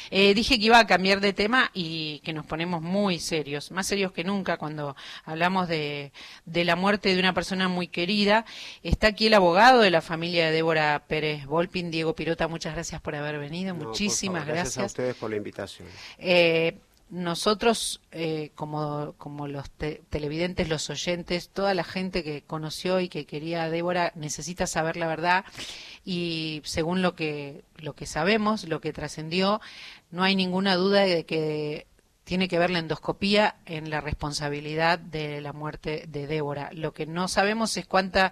Dije que iba a cambiar de tema y que nos ponemos muy serios, más serios que nunca cuando hablamos de la muerte de una persona muy querida. Está aquí el abogado de la familia de Débora Pérez Volpin, Diego Pirota. Muchas gracias por haber venido, No, muchísimas por favor, gracias a gracias. ustedes por la invitación. Nosotros, como los televidentes, los oyentes, toda la gente que conoció y que quería a Débora necesita saber la verdad, y según lo que sabemos, lo que trascendió, no hay ninguna duda de que tiene que ver la endoscopía en la responsabilidad de la muerte de Débora. Lo que no sabemos es cuánta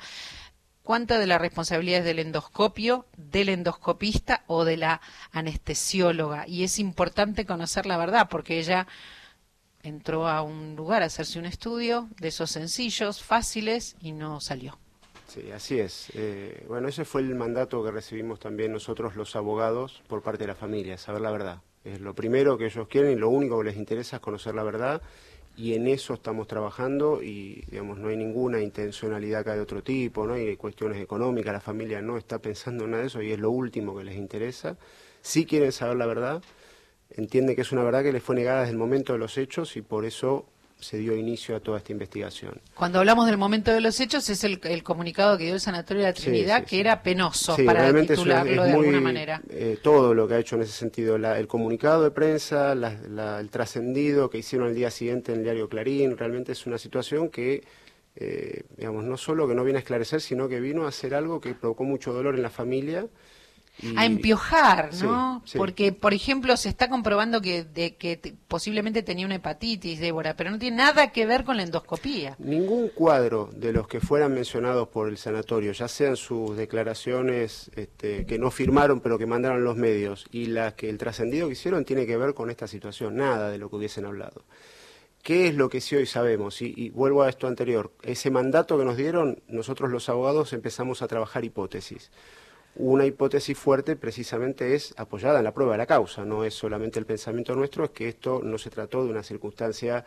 de la responsabilidad es del endoscopio, del endoscopista o de la anestesióloga. Y es importante conocer la verdad, porque ella entró a un lugar a hacerse un estudio de esos sencillos, fáciles, y no salió. Sí, así es. Bueno, ese fue el mandato que recibimos también nosotros los abogados por parte de la familia, saber la verdad. Es lo primero que ellos quieren y lo único que les interesa es conocer la verdad. Y en eso estamos trabajando y, digamos, no hay ninguna intencionalidad acá de otro tipo, no hay cuestiones económicas, la familia no está pensando en nada de eso y es lo último que les interesa. Sí quieren saber la verdad, entienden que es una verdad que les fue negada desde el momento de los hechos y por eso se dio inicio a toda esta investigación. Cuando hablamos del momento de los hechos es el comunicado que dio el Sanatorio de la Trinidad, que era penoso, para titularlo de alguna manera. Todo lo que ha hecho en ese sentido, el comunicado de prensa, el trascendido que hicieron al día siguiente en el diario Clarín, realmente es una situación que, digamos, no solo que no viene a esclarecer, sino que vino a hacer algo que provocó mucho dolor en la familia. A empiojar, ¿no? Sí, sí. Porque, por ejemplo, se está comprobando que posiblemente tenía una hepatitis, Débora, pero no tiene nada que ver con la endoscopía. Ningún cuadro de los que fueran mencionados por el sanatorio, ya sean sus declaraciones que no firmaron pero que mandaron los medios y las que el trascendido que hicieron, tiene que ver con esta situación, nada de lo que hubiesen hablado. ¿Qué es lo que sí hoy sabemos? Y vuelvo a esto anterior, ese mandato que nos dieron, nosotros los abogados empezamos a trabajar hipótesis. Una hipótesis fuerte precisamente es apoyada en la prueba de la causa, no es solamente el pensamiento nuestro, es que esto no se trató de una circunstancia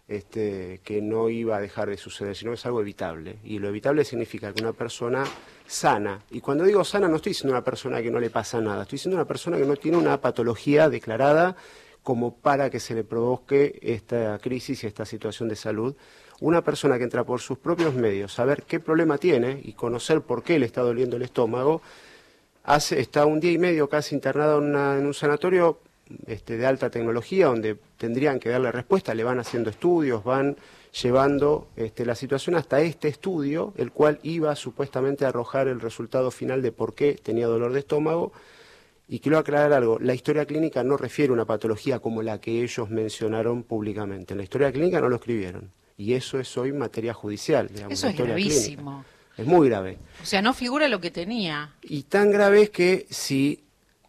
que no iba a dejar de suceder, sino que es algo evitable. Y lo evitable significa que una persona sana, y cuando digo sana no estoy diciendo una persona que no le pasa nada, estoy diciendo una persona que no tiene una patología declarada como para que se le provoque esta crisis y esta situación de salud. Una persona que entra por sus propios medios, saber qué problema tiene y conocer por qué le está doliendo el estómago, está un día y medio casi internado en un sanatorio de alta tecnología donde tendrían que darle respuesta, le van haciendo estudios, van llevando la situación hasta este estudio, el cual iba supuestamente a arrojar el resultado final de por qué tenía dolor de estómago. Y quiero aclarar algo, la historia clínica no refiere a una patología como la que ellos mencionaron públicamente, en la historia clínica no lo escribieron, y eso es hoy materia judicial. Digamos, eso es gravísimo. Clínica. Es muy grave. O sea, no figura lo que tenía. Y tan grave es que si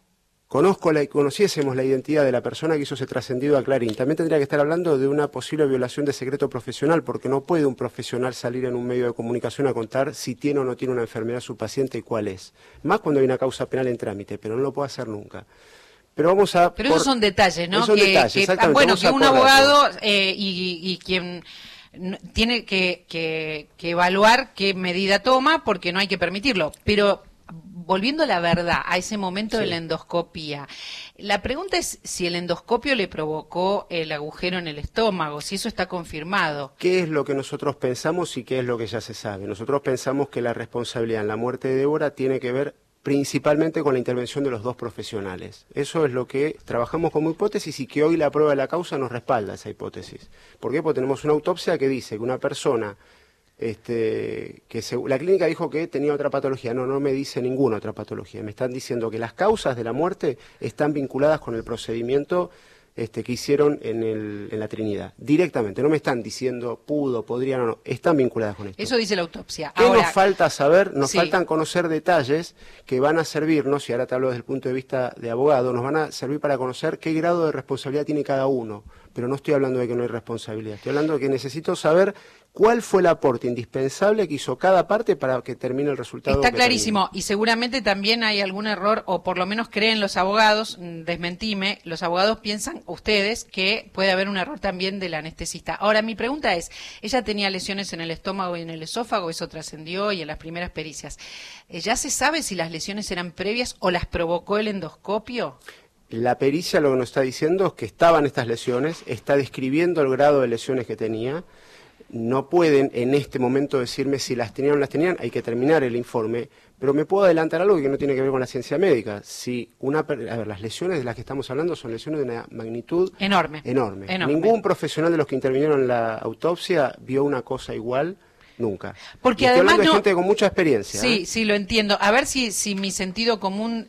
conociésemos la identidad de la persona que hizo ese trascendido a Clarín, también tendría que estar hablando de una posible violación de secreto profesional, porque no puede un profesional salir en un medio de comunicación a contar si tiene o no tiene una enfermedad su paciente y cuál es. Más cuando hay una causa penal en trámite, pero no lo puede hacer nunca. Pero esos son detalles, ¿no? Son detalles, exactamente. Bueno, que un abogado y quien tiene que evaluar qué medida toma, porque no hay que permitirlo. Pero volviendo a la verdad, a ese momento de la endoscopía, la pregunta es si el endoscopio le provocó el agujero en el estómago, si eso está confirmado. ¿Qué es lo que nosotros pensamos y qué es lo que ya se sabe? Nosotros pensamos que la responsabilidad en la muerte de Débora tiene que ver principalmente con la intervención de los dos profesionales. Eso es lo que trabajamos como hipótesis y que hoy la prueba de la causa nos respalda esa hipótesis. ¿Por qué? Porque tenemos una autopsia que dice que una persona, la clínica dijo que tenía otra patología, no me dice ninguna otra patología, me están diciendo que las causas de la muerte están vinculadas con el procedimiento que hicieron en la Trinidad, directamente, no me están diciendo pudo, podría, no, están vinculadas con esto. Eso dice la autopsia. ¿Qué nos falta saber? Nos faltan conocer detalles que van a servirnos, y ahora te hablo desde el punto de vista de abogado, nos van a servir para conocer qué grado de responsabilidad tiene cada uno, pero no estoy hablando de que no hay responsabilidad, estoy hablando de que necesito saber cuál fue el aporte indispensable que hizo cada parte para que termine el resultado. Está clarísimo, y seguramente también hay algún error, o por lo menos creen los abogados, desmentime, los abogados piensan, ustedes, que puede haber un error también del anestesista. Ahora, mi pregunta es, ella tenía lesiones en el estómago y en el esófago, eso trascendió, y en las primeras pericias. ¿Ya se sabe si las lesiones eran previas o las provocó el endoscopio? La pericia lo que nos está diciendo es que estaban estas lesiones, está describiendo el grado de lesiones que tenía. No pueden en este momento decirme si las tenían o no las tenían, hay que terminar el informe, pero me puedo adelantar algo que no tiene que ver con la ciencia médica. Si las lesiones de las que estamos hablando son lesiones de una magnitud enorme. Ningún profesional de los que intervinieron en la autopsia vio una cosa igual. Nunca. Porque además de gente con mucha experiencia. Sí, sí, lo entiendo. A ver si mi sentido común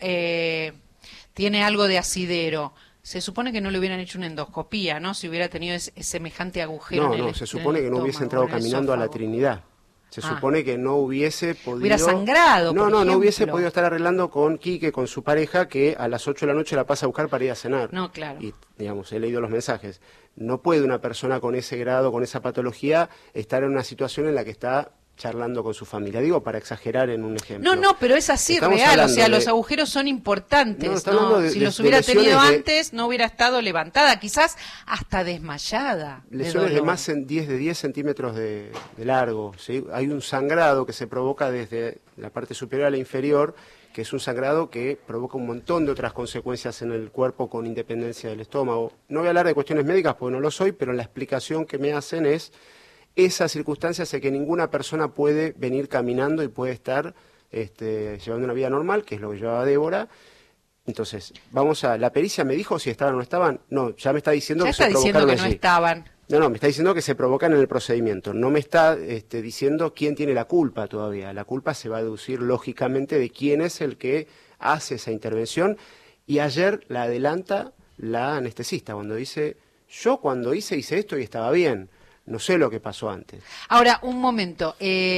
tiene algo de asidero. Se supone que no le hubieran hecho una endoscopía, ¿no? Si hubiera tenido semejante agujero. No, se supone que no hubiese entrado caminando a la Trinidad. Se supone que no hubiese podido... Hubiera sangrado, No hubiese podido estar arreglando con Quique, con su pareja, que a las 8 de la noche la pasa a buscar para ir a cenar. No, claro. Y, digamos, he leído los mensajes. No puede una persona con ese grado, con esa patología, estar en una situación en la que está charlando con su familia. Digo, para exagerar en un ejemplo. No, pero es así. Estamos real. O sea, los agujeros son importantes. Si los hubiera tenido antes, no hubiera estado levantada, quizás hasta desmayada. Lesiones de más de 10 centímetros de largo. ¿Sí? Hay un sangrado que se provoca desde la parte superior a la inferior, que es un sangrado que provoca un montón de otras consecuencias en el cuerpo con independencia del estómago. No voy a hablar de cuestiones médicas porque no lo soy, pero la explicación que me hacen es esa circunstancia hace que ninguna persona puede venir caminando y puede estar llevando una vida normal, que es lo que llevaba Débora. Entonces, la pericia me dijo si estaban o no estaban. No, ya me está diciendo que se provocaron allí. No estaban. No, me está diciendo que se provocan en el procedimiento. No me está diciendo quién tiene la culpa todavía. La culpa se va a deducir lógicamente de quién es el que hace esa intervención. Y ayer la adelanta la anestesista cuando dice, yo cuando hice esto y estaba bien. No sé lo que pasó antes. Ahora, un momento.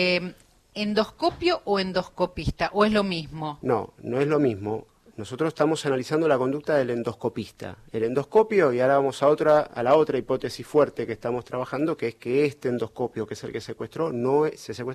¿Endoscopio o endoscopista? ¿O es lo mismo? No es lo mismo. Nosotros estamos analizando la conducta del endoscopista. El endoscopio, y ahora vamos a la otra hipótesis fuerte que estamos trabajando, que es que este endoscopio, que es el que se secuestró, no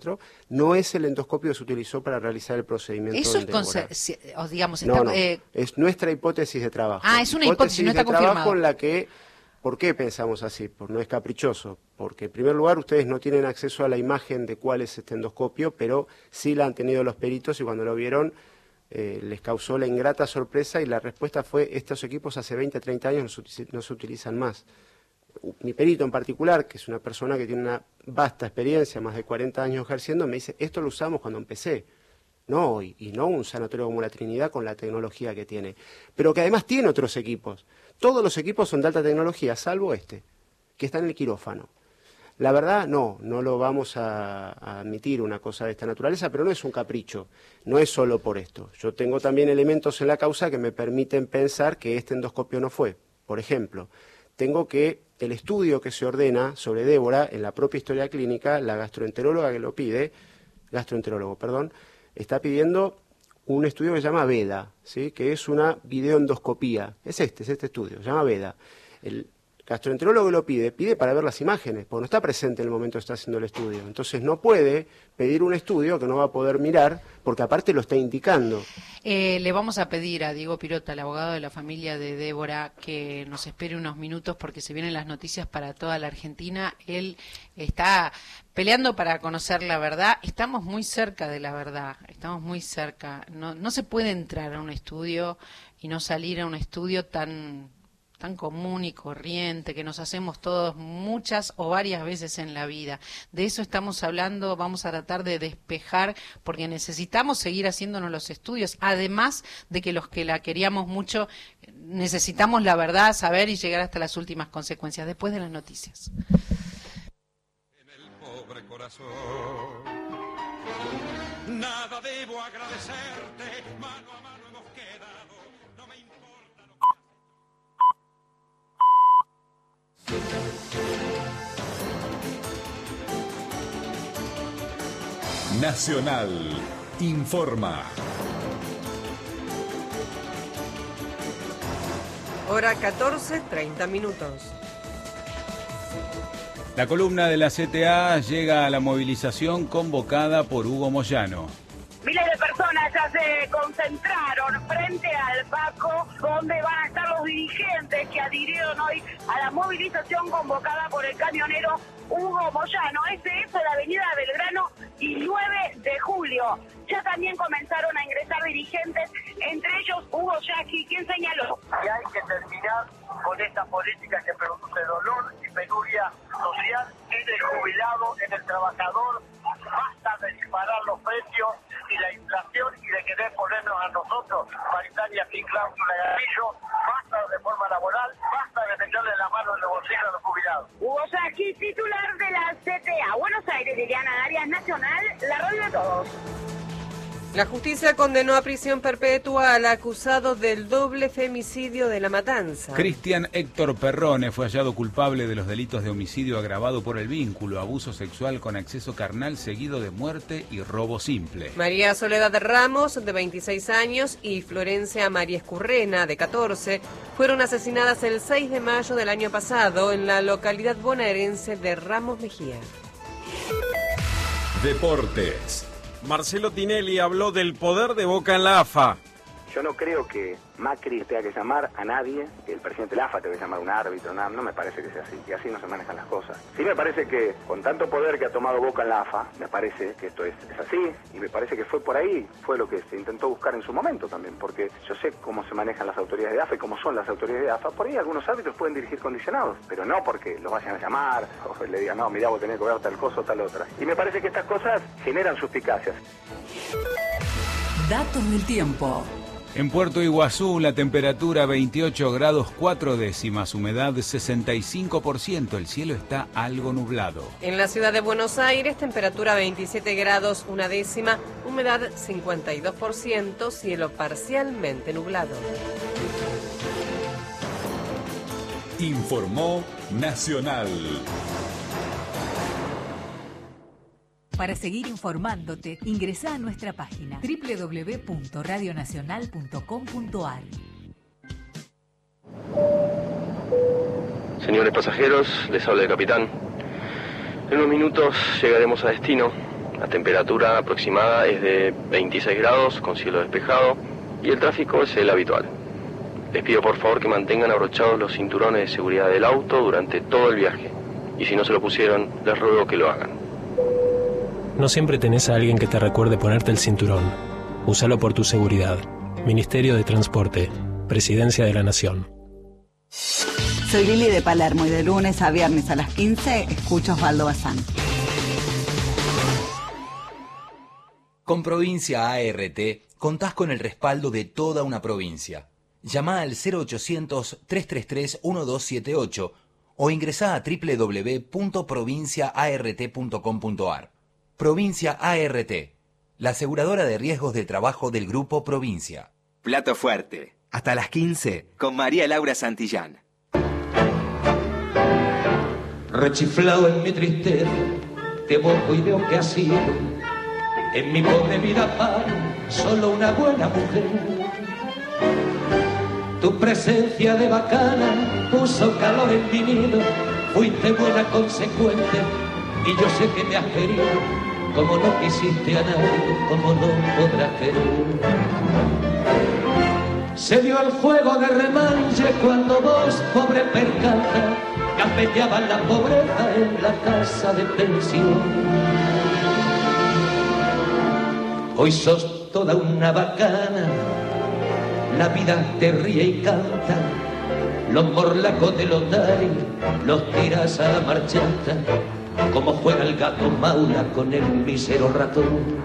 es el endoscopio que se utilizó para realizar el procedimiento. Eso es, digamos, es nuestra hipótesis de trabajo. Es una hipótesis, no está confirmado. Trabajo en la que... ¿Por qué pensamos así? No es caprichoso. Porque en primer lugar ustedes no tienen acceso a la imagen de cuál es este endoscopio, pero sí la han tenido los peritos y cuando lo vieron les causó la ingrata sorpresa y la respuesta fue, estos equipos hace 20, 30 años no se utilizan más. Mi perito en particular, que es una persona que tiene una vasta experiencia, más de 40 años ejerciendo, me dice, esto lo usamos cuando empecé. No hoy, y no un sanatorio como la Trinidad con la tecnología que tiene, pero que además tiene otros equipos. Todos los equipos son de alta tecnología, salvo que está en el quirófano. La verdad, no lo vamos a admitir una cosa de esta naturaleza, pero no es un capricho, no es solo por esto. Yo tengo también elementos en la causa que me permiten pensar que este endoscopio no fue. Por ejemplo, tengo que el estudio que se ordena sobre Débora, en la propia historia clínica, la gastroenteróloga que lo pide, está pidiendo un estudio que se llama VEDA, ¿sí? Que es una videoendoscopía. Es este estudio, se llama VEDA. El gastroenterólogo que lo pide para ver las imágenes, porque no está presente en el momento que está haciendo el estudio. Entonces no puede pedir un estudio que no va a poder mirar, porque aparte lo está indicando. Le vamos a pedir a Diego Pirota, el abogado de la familia de Débora, que nos espere unos minutos porque se vienen las noticias para toda la Argentina. Él está peleando para conocer la verdad. Estamos muy cerca de la verdad, estamos muy cerca. No se puede entrar a un estudio y no salir a un estudio tan común y corriente que nos hacemos todos muchas o varias veces en la vida. De eso estamos hablando, vamos a tratar de despejar porque necesitamos seguir haciéndonos los estudios, además de que los que la queríamos mucho necesitamos la verdad, saber y llegar hasta las últimas consecuencias después de las noticias. En el pobre corazón nada debo agradecerte, mano a mano hemos quedado, no me importa lo que... Nacional informa. Hora 14:30. La columna de la CTA llega a la movilización convocada por Hugo Moyano. Miles de personas ya se concentraron frente al Paco, donde van a estar los dirigentes que adhirieron hoy a la movilización convocada por el camionero Hugo Moyano. Este es la avenida Belgrano y 9 de julio. Ya también comenzaron a ingresar dirigentes, entre ellos Hugo Yaqui, quien señaló que hay que terminar con esta política que produce dolor y penuria social en el jubilado, en el trabajador. Basta de disparar los precios y la inflación y de querer ponernos a nosotros paritarias sin cláusula de gatillo. Basta de reforma laboral, basta de meterle la mano en el bolsillo a los jubilados. Hugo Yaqui, titular de la CTA Buenos Aires, Liliana Arias, Nacional, la radio de todos. La justicia condenó a prisión perpetua al acusado del doble femicidio de La Matanza. Cristian Héctor Perrone fue hallado culpable de los delitos de homicidio agravado por el vínculo, abuso sexual con acceso carnal seguido de muerte y robo simple. María Soledad Ramos, de 26 años, y Florencia María Escurrena, de 14, fueron asesinadas el 6 de mayo del año pasado en la localidad bonaerense de Ramos Mejía. Deportes. Marcelo Tinelli habló del poder de Boca en la AFA. Yo no creo que Macri tenga que llamar a nadie, que el presidente de la AFA tenga que llamar a un árbitro, no me parece que sea así, que así no se manejan las cosas. Sí me parece que con tanto poder que ha tomado Boca en la AFA, me parece que esto es así, y me parece que fue por ahí, fue lo que se intentó buscar en su momento también, porque yo sé cómo se manejan las autoridades de AFA y cómo son las autoridades de AFA, por ahí algunos árbitros pueden dirigir condicionados, pero no porque los vayan a llamar, o le digan, no, mirá, vos tenés que ver tal cosa o tal otra. Y me parece que estas cosas generan suspicacias. Datos del tiempo. En Puerto Iguazú, la temperatura 28 grados 4 décimas, humedad 65%, el cielo está algo nublado. En la ciudad de Buenos Aires, temperatura 27 grados 1 décima, humedad 52%, cielo parcialmente nublado. Informó Nacional. Para seguir informándote, ingresá a nuestra página www.radionacional.com.ar. Señores pasajeros, les habla el capitán. En unos minutos llegaremos a destino. La temperatura aproximada es de 26 grados con cielo despejado y el tráfico es el habitual. Les pido por favor que mantengan abrochados los cinturones de seguridad del auto durante todo el viaje. Y si no se lo pusieron, les ruego que lo hagan. No siempre tenés a alguien que te recuerde ponerte el cinturón. Úsalo por tu seguridad. Ministerio de Transporte. Presidencia de la Nación. Soy Lili de Palermo y de lunes a viernes a las 15 escucho Osvaldo Bazán. Con Provincia ART contás con el respaldo de toda una provincia. Llama al 0800-333-1278 o ingresá a www.provinciaart.com.ar. Provincia ART, la aseguradora de riesgos de trabajo del Grupo Provincia. Plato fuerte, hasta las 15, con María Laura Santillán. Rechiflado en mi tristeza, te evoco y veo que ha sido en mi pobre vida paro, solo una buena mujer. Tu presencia de bacana puso calor en mi nido, fuiste buena consecuente y yo sé que me has querido, como no quisiste a nadie, como no podrás querer. Se dio el fuego de remanche cuando vos, pobre percanta, campeñabas la pobreza en la casa de pensión. Hoy sos toda una bacana, la vida te ríe y canta, los morlacos de los Dari los tiras a la marchanta, como juega el gato Maula con el mísero ratón.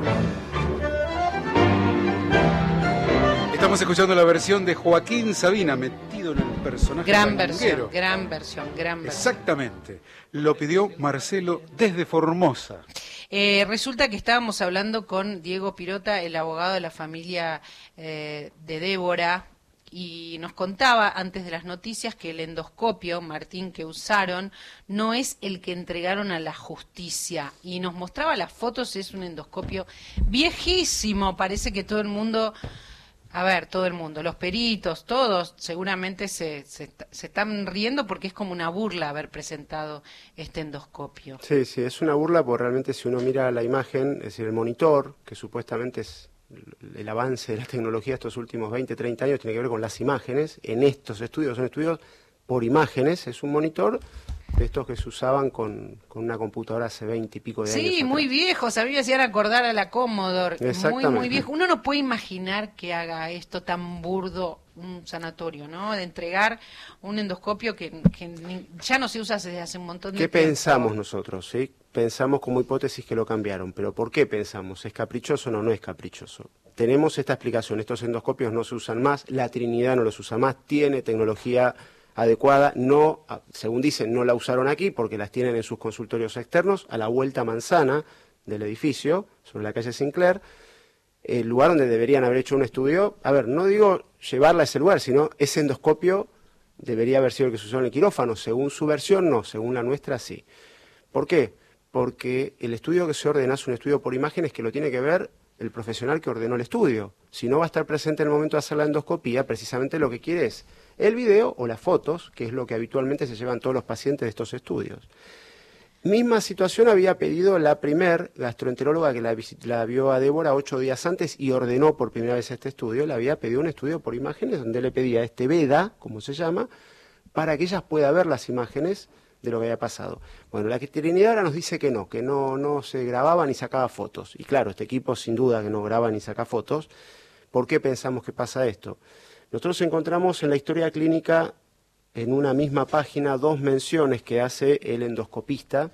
Estamos escuchando la versión de Joaquín Sabina, metido en el personaje. Gran versión. Exactamente. Lo pidió Marcelo desde Formosa. Resulta que estábamos hablando con Diego Pirota, el abogado de la familia de Débora, y nos contaba antes de las noticias que el endoscopio, Martín, que usaron, no es el que entregaron a la justicia. Y nos mostraba las fotos, es un endoscopio viejísimo, parece que todo el mundo... todo el mundo, los peritos, todos seguramente se están riendo porque es como una burla haber presentado este endoscopio. Sí, es una burla porque realmente si uno mira la imagen, es decir, el monitor, que supuestamente es el avance de la tecnología estos últimos 20, 30 años, tiene que ver con las imágenes. En estos estudios, son estudios por imágenes, es un monitor de estos que se usaban con una computadora hace 20 y pico de años. Sí, muy viejo, sabía hacían acordar a la Commodore, muy viejo. Uno no puede imaginar que haga esto tan burdo un sanatorio, ¿no? De entregar un endoscopio que ya no se usa desde hace un montón de tiempo. ¿Qué pensamos nosotros? ¿Sí? Pensamos como hipótesis que lo cambiaron, pero ¿por qué pensamos? ¿Es caprichoso o no es caprichoso? Tenemos esta explicación, estos endoscopios no se usan más, la Trinidad no los usa más, tiene tecnología adecuada, no, según dicen, no la usaron aquí porque las tienen en sus consultorios externos, a la vuelta manzana del edificio, sobre la calle Sinclair, el lugar donde deberían haber hecho un estudio. A ver, no digo llevarla a ese lugar, sino ese endoscopio debería haber sido el que se usó en el quirófano, según su versión no, según la nuestra sí. ¿Por qué? Porque el estudio que se ordena es un estudio por imágenes que lo tiene que ver el profesional que ordenó el estudio. Si no va a estar presente en el momento de hacer la endoscopía, precisamente lo que quiere es el video o las fotos, que es lo que habitualmente se llevan todos los pacientes de estos estudios. Misma situación había pedido la primer gastroenteróloga que la vio a Débora 8 días antes y ordenó por primera vez este estudio. Le había pedido un estudio por imágenes donde le pedía este VEDA, como se llama, para que ella pueda ver las imágenes de lo que había pasado. Bueno, la Trinidad ahora nos dice que no se grababa ni sacaba fotos. Y claro, este equipo sin duda que no graba ni saca fotos. ¿Por qué pensamos que pasa esto? Nosotros encontramos en la historia clínica, en una misma página, 2 menciones que hace el endoscopista.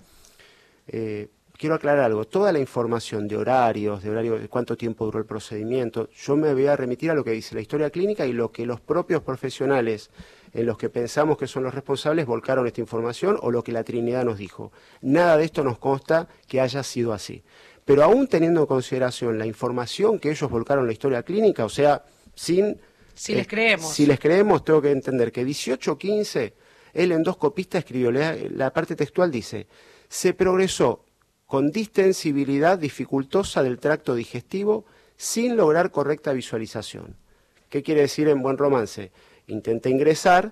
Quiero aclarar algo, toda la información de horarios, de cuánto tiempo duró el procedimiento, yo me voy a remitir a lo que dice la historia clínica y lo que los propios profesionales en los que pensamos que son los responsables volcaron esta información o lo que la Trinidad nos dijo. Nada de esto nos consta que haya sido así. Pero aún teniendo en consideración la información que ellos volcaron en la historia clínica, o sea, si les creemos, tengo que entender que 18:15 el endoscopista escribió, la parte textual dice, se progresó con distensibilidad dificultosa del tracto digestivo sin lograr correcta visualización. ¿Qué quiere decir en buen romance? Intenté ingresar,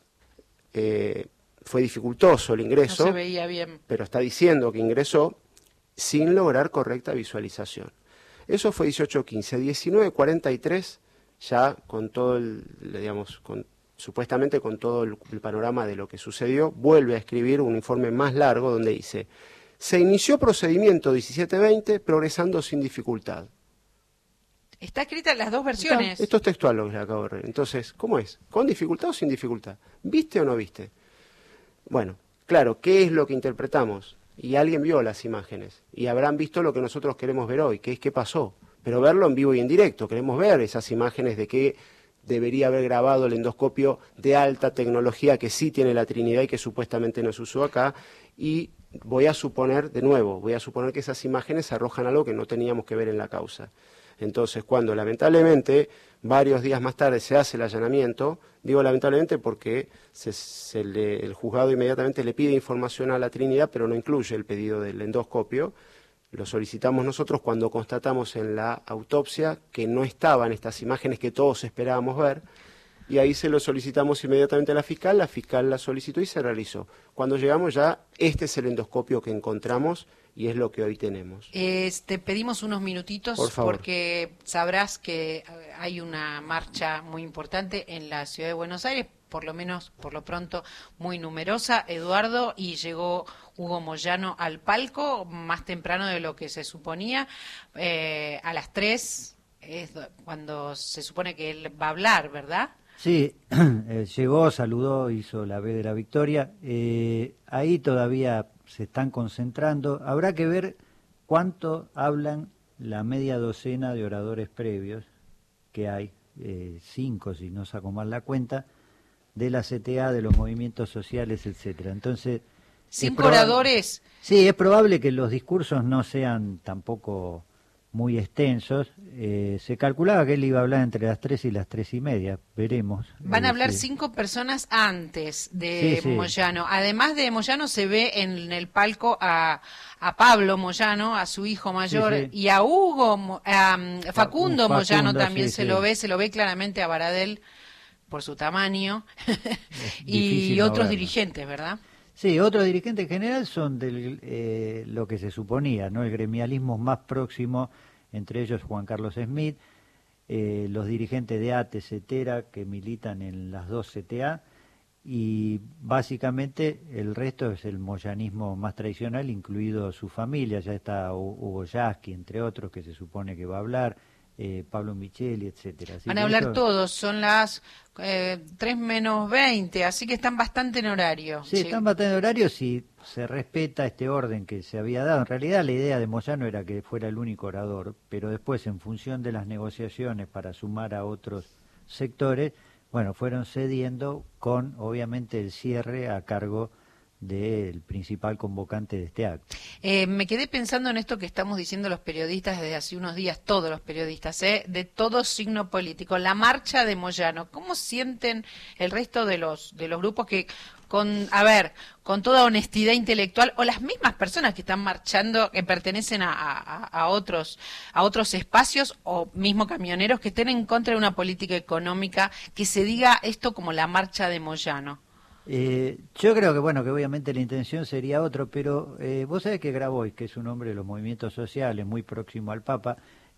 fue dificultoso el ingreso, no se veía bien, pero está diciendo que ingresó sin lograr correcta visualización. Eso fue 18:15, 19:43, ya con todo supuestamente con todo el panorama de lo que sucedió, vuelve a escribir un informe más largo donde dice, se inició procedimiento 17:20 progresando sin dificultad. Está escrita en las dos versiones. Esto es textual lo que le acabo de leer. Entonces, ¿cómo es? ¿Con dificultad o sin dificultad? ¿Viste o no viste? Bueno, claro, ¿qué es lo que interpretamos? Y alguien vio las imágenes y habrán visto lo que nosotros queremos ver hoy, que es qué pasó. Pero verlo en vivo y en directo, queremos ver esas imágenes de qué debería haber grabado el endoscopio de alta tecnología que sí tiene la Trinidad y que supuestamente no se usó acá. Y voy a suponer que esas imágenes arrojan algo que no teníamos que ver en la causa. Entonces, cuando lamentablemente, varios días más tarde se hace el allanamiento, digo lamentablemente porque el juzgado inmediatamente le pide información a la Trinidad, pero no incluye el pedido del endoscopio, lo solicitamos nosotros cuando constatamos en la autopsia que no estaban estas imágenes que todos esperábamos ver, y ahí se lo solicitamos inmediatamente a la fiscal la solicitó y se realizó. Cuando llegamos ya, este es el endoscopio que encontramos y es lo que hoy tenemos. Te pedimos unos minutitos porque sabrás que hay una marcha muy importante en la ciudad de Buenos Aires, por lo menos, por lo pronto, muy numerosa, Eduardo, y llegó Hugo Moyano al palco más temprano de lo que se suponía, a las 3 es cuando se supone que él va a hablar, ¿verdad? Sí, llegó, saludó, hizo la B de la victoria. Ahí todavía se están concentrando. Habrá que ver cuánto hablan la media docena de oradores previos que hay, 5 si no saco mal la cuenta, de la CTA, de los movimientos sociales, etcétera. Entonces, 5 oradores. Sí, es probable que los discursos no sean tampoco muy extensos. Se calculaba que él iba a hablar entre las 3 y las 3:30, veremos. Van a hablar 5 personas antes de Moyano. Además de Moyano se ve en el palco a Pablo Moyano, a su hijo mayor, y a Facundo Moyano también se lo ve claramente a Baradel por su tamaño y otros dirigentes, ¿verdad? Sí, otros dirigentes en general son lo que se suponía, ¿no? El gremialismo más próximo, entre ellos Juan Carlos Smith, los dirigentes de ATE, CETERA, que militan en las dos CTA, y básicamente el resto es el moyanismo más tradicional, incluido su familia. Ya está Hugo Yasky, entre otros, que se supone que va a hablar, Pablo Micheli, etcétera. Van a hablar todos, son las 3 menos 20, así que están bastante en horario. Sí, están bastante en horario si se respeta este orden que se había dado. En realidad la idea de Moyano era que fuera el único orador, pero después, en función de las negociaciones para sumar a otros sectores, bueno, fueron cediendo con, obviamente, el cierre a cargo del principal convocante de este acto. Me quedé pensando en esto que estamos diciendo los periodistas desde hace unos días, todos los periodistas, de todo signo político, la marcha de Moyano. ¿Cómo sienten el resto de los grupos que, con toda honestidad intelectual, o las mismas personas que están marchando, que pertenecen a otros espacios, o mismo camioneros que estén en contra de una política económica, que se diga esto como la marcha de Moyano? Yo creo que que obviamente la intención sería otro, pero vos sabés que Grabois, que es un hombre de los movimientos sociales, muy próximo al Papa,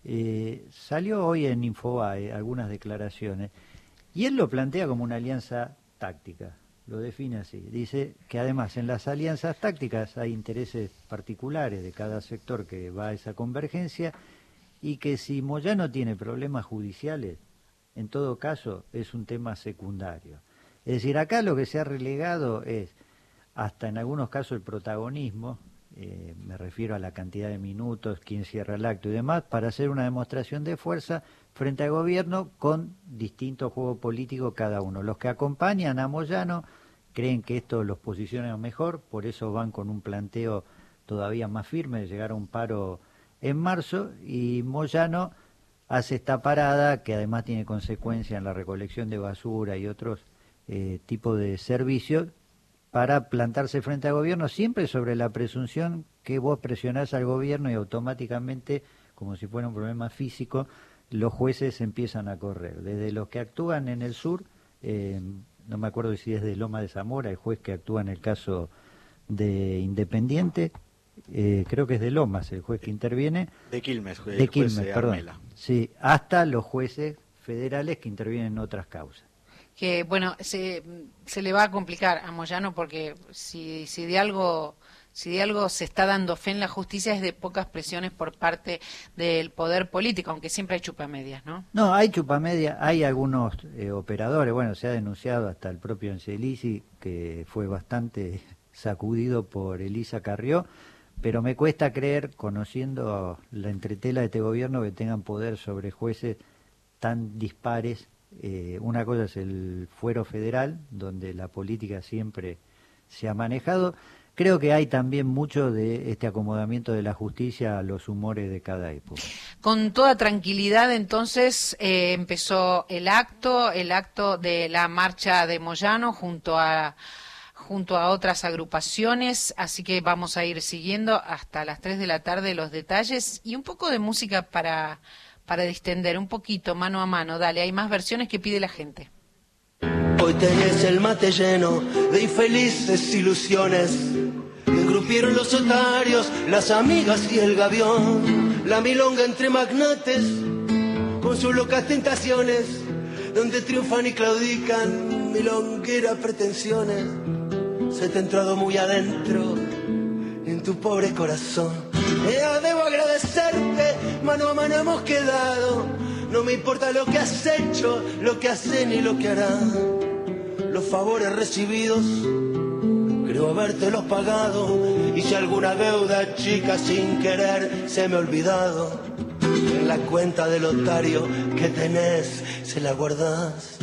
salió hoy en Infobae algunas declaraciones, y él lo plantea como una alianza táctica, lo define así. Dice que además en las alianzas tácticas hay intereses particulares de cada sector que va a esa convergencia, y que si Moyano tiene problemas judiciales, en todo caso es un tema secundario. Es decir, acá lo que se ha relegado es, hasta en algunos casos, el protagonismo, me refiero a la cantidad de minutos, quién cierra el acto y demás, para hacer una demostración de fuerza frente al gobierno con distintos juegos políticos cada uno. Los que acompañan a Moyano creen que esto los posiciona mejor, por eso van con un planteo todavía más firme de llegar a un paro en marzo, y Moyano hace esta parada que además tiene consecuencias en la recolección de basura y otros tipo de servicios, para plantarse frente al gobierno, siempre sobre la presunción que vos presionás al gobierno y automáticamente, como si fuera un problema físico, los jueces empiezan a correr. Desde los que actúan en el sur, no me acuerdo si es de Loma de Zamora, el juez que actúa en el caso de Independiente, creo que es de Lomas el juez que interviene. De Quilmes, perdón. Armela. Sí, hasta los jueces federales que intervienen en otras causas. Que se le va a complicar a Moyano, porque si de algo se está dando fe en la justicia es de pocas presiones por parte del poder político, aunque siempre hay chupamedias, ¿no? No, hay chupamedias, hay algunos operadores, se ha denunciado hasta el propio Angelici, que fue bastante sacudido por Elisa Carrió, pero me cuesta creer, conociendo la entretela de este gobierno, que tengan poder sobre jueces tan dispares. Una cosa es el fuero federal, donde la política siempre se ha manejado. Creo que hay también mucho de este acomodamiento de la justicia a los humores de cada época. Con toda tranquilidad, entonces, empezó el acto de la marcha de Moyano junto a otras agrupaciones, así que vamos a ir siguiendo hasta las 3 de la tarde los detalles y un poco de música para distender un poquito, mano a mano. Dale, hay más versiones que pide la gente. Hoy tenés el mate lleno de infelices ilusiones. Engrupieron los otarios, las amigas y el gavión. La milonga entre magnates, con sus locas tentaciones, donde triunfan y claudican milongueras pretensiones. Se te ha entrado muy adentro en tu pobre corazón. Debo agradecerte, mano a mano hemos quedado. No me importa lo que has hecho, lo que has hecho ni lo que harás. Los favores recibidos, creo habértelos pagado. Y si alguna deuda chica sin querer se me ha olvidado, en la cuenta del otario que tenés se la guardás.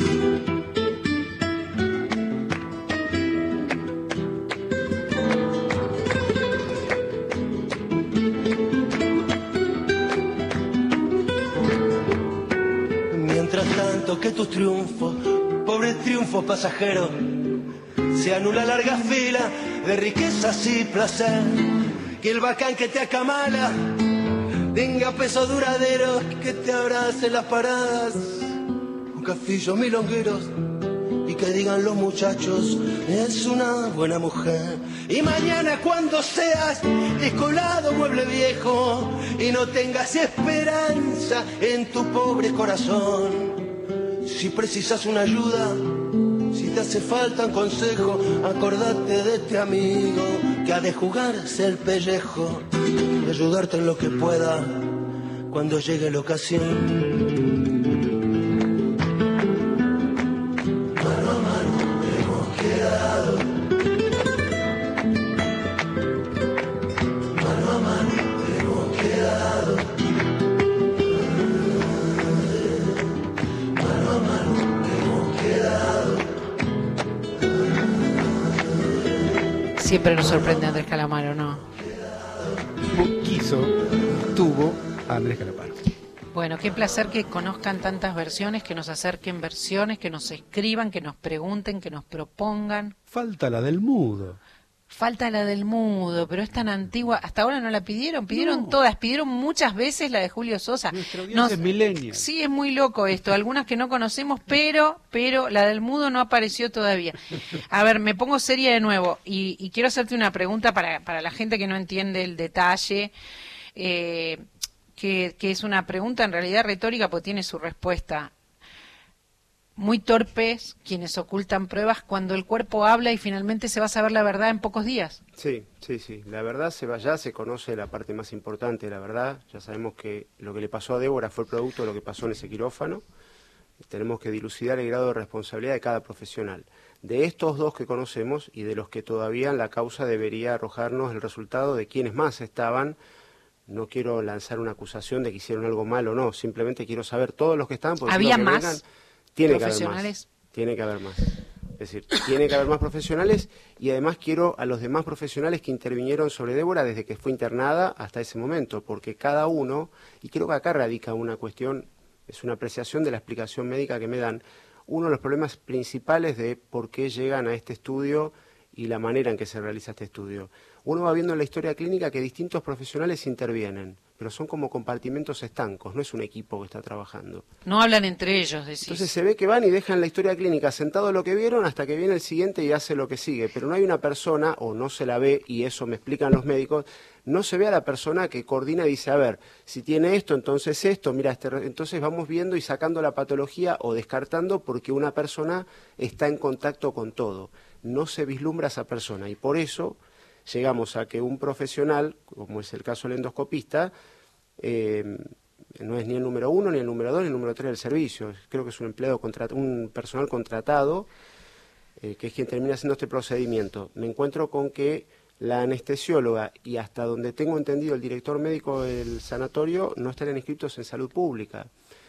Que tus triunfos, pobre triunfo pasajero, se anula larga fila de riquezas y placer. Que el bacán que te acamala tenga peso duradero, que te abrace las paradas, un cafillo milongueros, y que digan los muchachos, es una buena mujer. Y mañana cuando seas descolado mueble viejo y no tengas esperanza en tu pobre corazón, si precisas una ayuda, Si te hace falta un consejo, acordate de este amigo que ha de jugarse el pellejo y ayudarte en lo que pueda cuando llegue la ocasión. Mano a mano hemos quedado, mano a mano hemos quedado, mano a mano hemos quedado. Siempre nos sorprende Andrés Calamaro, ¿no? Tuvo a Andrés Calamaro. Bueno, qué placer que conozcan tantas versiones, que nos acerquen versiones, que nos escriban, que nos pregunten, que nos propongan. Falta la del mudo. Falta la del mudo, pero es tan antigua. Hasta ahora no la pidieron, pidieron todas, pidieron muchas veces la de Julio Sosa. Nuestra audiencia es millennial. Sí, es muy loco esto, algunas que no conocemos, pero la del mudo no apareció todavía. A ver, me pongo seria de nuevo y quiero hacerte una pregunta para la gente que no entiende el detalle, que es una pregunta en realidad retórica porque tiene su respuesta. Muy torpes quienes ocultan pruebas cuando el cuerpo habla y finalmente se va a saber la verdad en pocos días. Sí. La verdad ya se conoce la parte más importante de la verdad. Ya sabemos que lo que le pasó a Débora fue el producto de lo que pasó en ese quirófano. Tenemos que dilucidar el grado de responsabilidad de cada profesional. De estos dos que conocemos y de los que todavía la causa debería arrojarnos el resultado de quienes más estaban. No quiero lanzar una acusación de que hicieron algo mal o no. Simplemente quiero saber todos los que estaban. ¿Había más? Tiene que haber más. Es decir, tiene que haber más profesionales y además quiero a los demás profesionales que intervinieron sobre Débora desde que fue internada hasta ese momento, porque cada uno, y creo que acá radica una cuestión, es una apreciación de la explicación médica que me dan, uno de los problemas principales de por qué llegan a este estudio y la manera en que se realiza este estudio. Uno va viendo en la historia clínica que distintos profesionales intervienen, pero son como compartimentos estancos, no es un equipo que está trabajando. No hablan entre ellos, decís. Entonces se ve que van y dejan la historia clínica sentado lo que vieron hasta que viene el siguiente y hace lo que sigue, pero no hay una persona, o no se la ve, y eso me explican los médicos, no se ve a la persona que coordina y dice, a ver, si tiene esto, mira, entonces vamos viendo y sacando la patología o descartando porque una persona está en contacto con todo. No se vislumbra esa persona y por eso llegamos a que un profesional, como es el caso del endoscopista, no es ni el número 1, ni el número 2, ni el número 3 del servicio. Creo que es un personal contratado, que es quien termina haciendo este procedimiento. Me encuentro con que la anestesióloga y hasta donde tengo entendido el director médico del sanatorio no estarían inscritos en salud pública.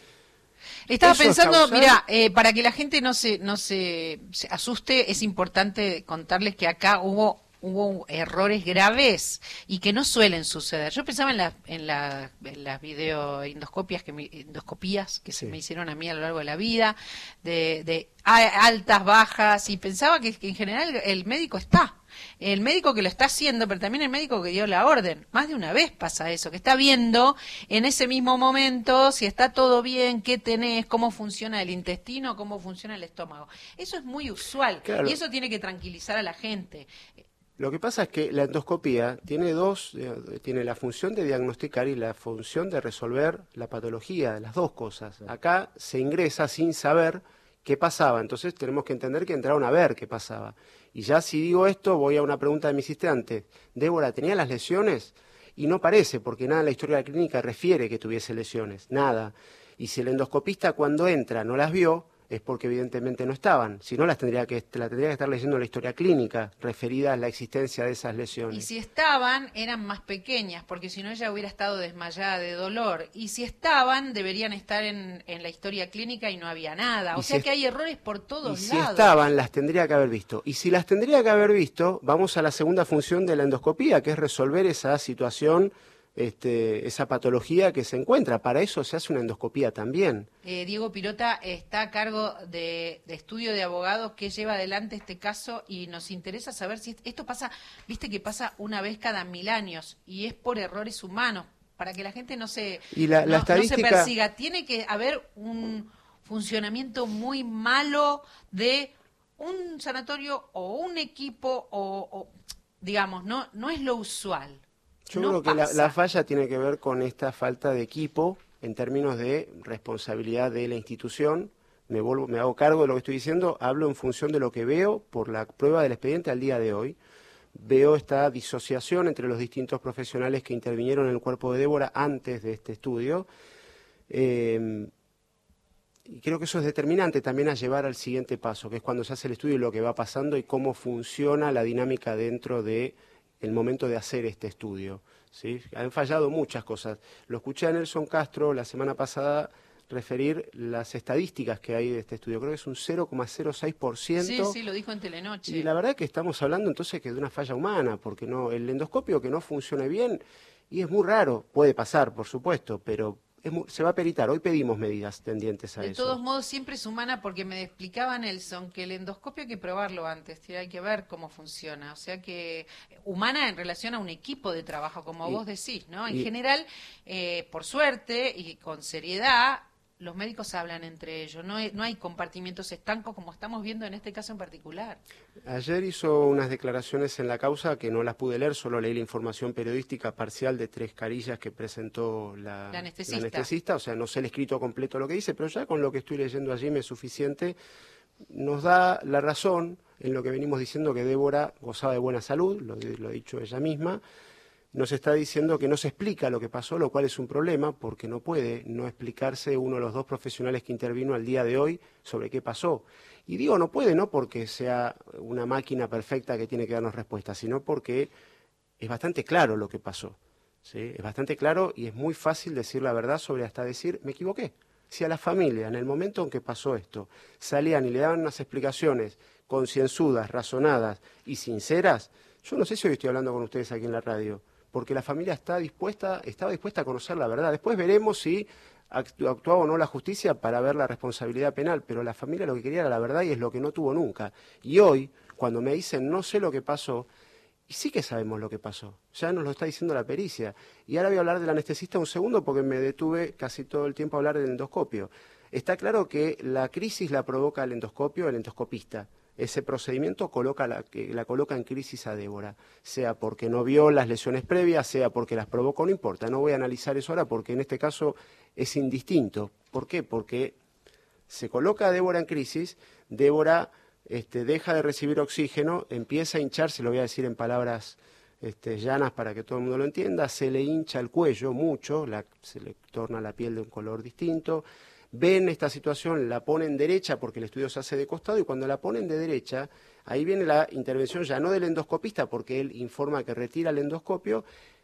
Estaba pensando, mira, para que la gente no se asuste, es importante contarles que acá hubo errores graves y que no suelen suceder. Yo pensaba en las videoendoscopías que se me hicieron a mí a lo largo de la vida, de altas, bajas, y pensaba que en general el médico está. El médico que lo está haciendo, pero también el médico que dio la orden. Más de una vez pasa eso, que está viendo en ese mismo momento si está todo bien, qué tenés, cómo funciona el intestino, cómo funciona el estómago. Eso es muy usual, claro. Y eso tiene que tranquilizar a la gente. Lo que pasa es que la endoscopía tiene tiene la función de diagnosticar y la función de resolver la patología, las dos cosas. Acá se ingresa sin saber qué pasaba, entonces tenemos que entender que entraron a ver qué pasaba. Y ya si digo esto, voy a una pregunta que me hiciste antes. Débora, ¿tenía las lesiones? Y no parece, porque nada en la historia de la clínica refiere que tuviese lesiones, nada. Y si el endoscopista cuando entra no las vio, es porque evidentemente no estaban. Si no, la tendría que estar leyendo la historia clínica referida a la existencia de esas lesiones. Y si estaban, eran más pequeñas, porque si no ella hubiera estado desmayada de dolor. Y si estaban, deberían estar en la historia clínica y no había nada. O sea que hay errores por todos lados. Y si estaban, las tendría que haber visto. Y si las tendría que haber visto, vamos a la segunda función de la endoscopía, que es resolver esa situación, esa patología que se encuentra. Para eso se hace una endoscopía también. Diego Pirota está a cargo de estudio de abogados que lleva adelante este caso y nos interesa saber si esto pasa, viste que pasa una vez cada 1000 años y es por errores humanos, para que la gente no se persiga. Tiene que haber un funcionamiento muy malo de un sanatorio o un equipo o digamos, no es lo usual. Yo creo que la falla tiene que ver con esta falta de equipo en términos de responsabilidad de la institución, me hago cargo de lo que estoy diciendo, hablo en función de lo que veo por la prueba del expediente al día de hoy. Veo esta disociación entre los distintos profesionales que intervinieron en el cuerpo de Débora antes de este estudio. Y creo que eso es determinante también a llevar al siguiente paso, que es cuando se hace el estudio y lo que va pasando y cómo funciona la dinámica dentro del momento de hacer este estudio, ¿sí? Han fallado muchas cosas. Lo escuché a Nelson Castro la semana pasada referir las estadísticas que hay de este estudio. Creo que es un 0,06%. Sí, lo dijo en Telenoche. Y la verdad que estamos hablando entonces que de una falla humana, porque no, el endoscopio que no funcione bien, y es muy raro, puede pasar, por supuesto, pero se va a peritar. Hoy pedimos medidas tendientes a eso. De todos modos, siempre es humana, porque me explicaba Nelson que el endoscopio hay que probarlo antes, hay que ver cómo funciona. O sea que humana en relación a un equipo de trabajo, como vos decís, ¿no? En general, por suerte y con seriedad, los médicos hablan entre ellos, no hay compartimientos estancos como estamos viendo en este caso en particular. Ayer hizo unas declaraciones en la causa que no las pude leer, solo leí la información periodística parcial de 3 carillas que presentó la anestesista, o sea, no sé el escrito completo lo que dice, pero ya con lo que estoy leyendo allí me es suficiente. Nos da la razón en lo que venimos diciendo, que Débora gozaba de buena salud, lo ha dicho ella misma. Nos está diciendo que no se explica lo que pasó, lo cual es un problema, porque no puede no explicarse uno de los 2 profesionales que intervino al día de hoy sobre qué pasó. Y digo no puede, no porque sea una máquina perfecta que tiene que darnos respuestas, sino porque es bastante claro lo que pasó, ¿sí? Es bastante claro y es muy fácil decir la verdad sobre hasta decir, me equivoqué. Si a la familia, en el momento en que pasó esto, salían y le daban unas explicaciones concienzudas, razonadas y sinceras, yo no sé si hoy estoy hablando con ustedes aquí en la radio, porque la familia estaba dispuesta a conocer la verdad. Después veremos si actuaba o no la justicia para ver la responsabilidad penal, pero la familia lo que quería era la verdad y es lo que no tuvo nunca. Y hoy, cuando me dicen no sé lo que pasó, y sí que sabemos lo que pasó, ya nos lo está diciendo la pericia. Y ahora voy a hablar del anestesista un segundo porque me detuve casi todo el tiempo a hablar del endoscopio. Está claro que la crisis la provoca el endoscopio, el endoscopista. Ese procedimiento la coloca en crisis a Débora, sea porque no vio las lesiones previas, sea porque las provocó, no importa. No voy a analizar eso ahora porque en este caso es indistinto. ¿Por qué? Porque se coloca a Débora en crisis, Débora deja de recibir oxígeno, empieza a hincharse, lo voy a decir en palabras llanas para que todo el mundo lo entienda, se le hincha el cuello mucho, se le torna la piel de un color distinto. Ven esta situación, la ponen derecha porque el estudio se hace de costado y cuando la ponen de derecha, ahí viene la intervención ya no del endoscopista porque él informa que retira el endoscopio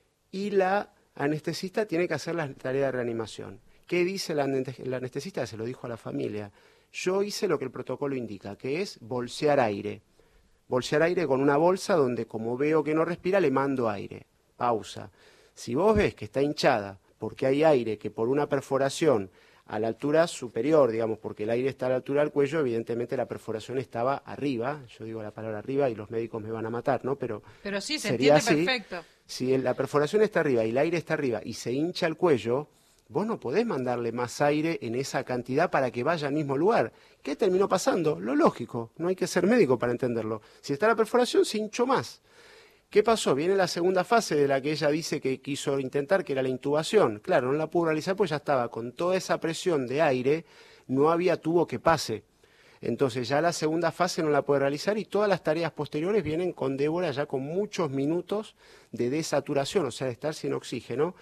y la anestesista tiene que hacer la tarea de reanimación. ¿Qué dice la anestesista? Se lo dijo a la familia. Yo hice lo que el protocolo indica, que es bolsear aire. Bolsear aire con una bolsa donde como veo que no respira le mando aire. Pausa. Si vos ves que está hinchada porque hay aire que por una perforación a la altura superior, digamos, porque el aire está a la altura del cuello, evidentemente la perforación estaba arriba, yo digo la palabra arriba y los médicos me van a matar, ¿no? Pero sí, se sería entiende así. Perfecto. Si la perforación está arriba y el aire está arriba y se hincha el cuello, vos no podés mandarle más aire en esa cantidad para que vaya al mismo lugar. ¿Qué terminó pasando? Lo lógico, no hay que ser médico para entenderlo. Si está la perforación, se hinchó más. ¿Qué pasó? Viene la segunda fase de la que ella dice que quiso intentar, que era la intubación. Claro, no la pudo realizar pues ya estaba con toda esa presión de aire, no había tubo que pase. Entonces ya la segunda fase no la puede realizar y todas las tareas posteriores vienen con Débora ya con muchos minutos de desaturación, o sea, de estar sin oxígeno.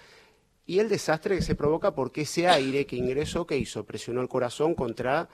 Y el desastre que se provoca porque ese aire que ingresó, ¿qué hizo? Presionó el corazón contra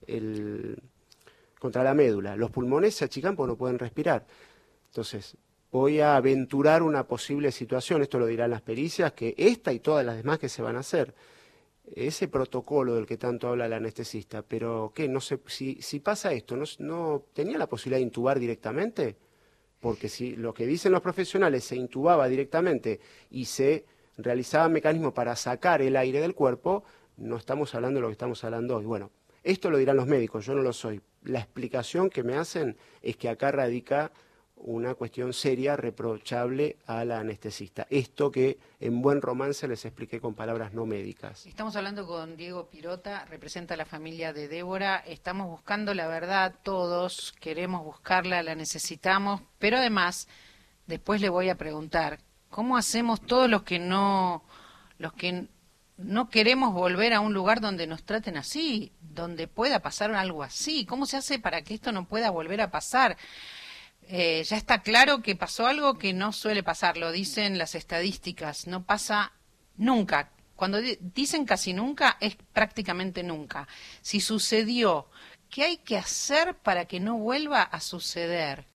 la médula. Los pulmones se achican porque no pueden respirar. Entonces, voy a aventurar una posible situación, esto lo dirán las pericias, que esta y todas las demás que se van a hacer, ese protocolo del que tanto habla el anestesista, pero ¿qué? No sé, si pasa esto, ¿no tenía la posibilidad de intubar directamente? Porque si lo que dicen los profesionales se intubaba directamente y se realizaba mecanismos para sacar el aire del cuerpo, no estamos hablando de lo que estamos hablando hoy. Bueno, esto lo dirán los médicos, yo no lo soy. La explicación que me hacen es que acá radica una cuestión seria, reprochable a la anestesista. Esto que en buen romance les expliqué con palabras no médicas. Estamos hablando con Diego Pirota, representa a la familia de Débora. Estamos buscando la verdad todos, queremos buscarla, la necesitamos, pero además, después le voy a preguntar, ¿cómo hacemos todos los que no queremos volver a un lugar donde nos traten así, donde pueda pasar algo así. ¿Cómo se hace para que esto no pueda volver a pasar? Ya está claro que pasó algo que no suele pasar, lo dicen las estadísticas, no pasa nunca. Cuando dicen casi nunca, es prácticamente nunca. Si sucedió, ¿qué hay que hacer para que no vuelva a suceder?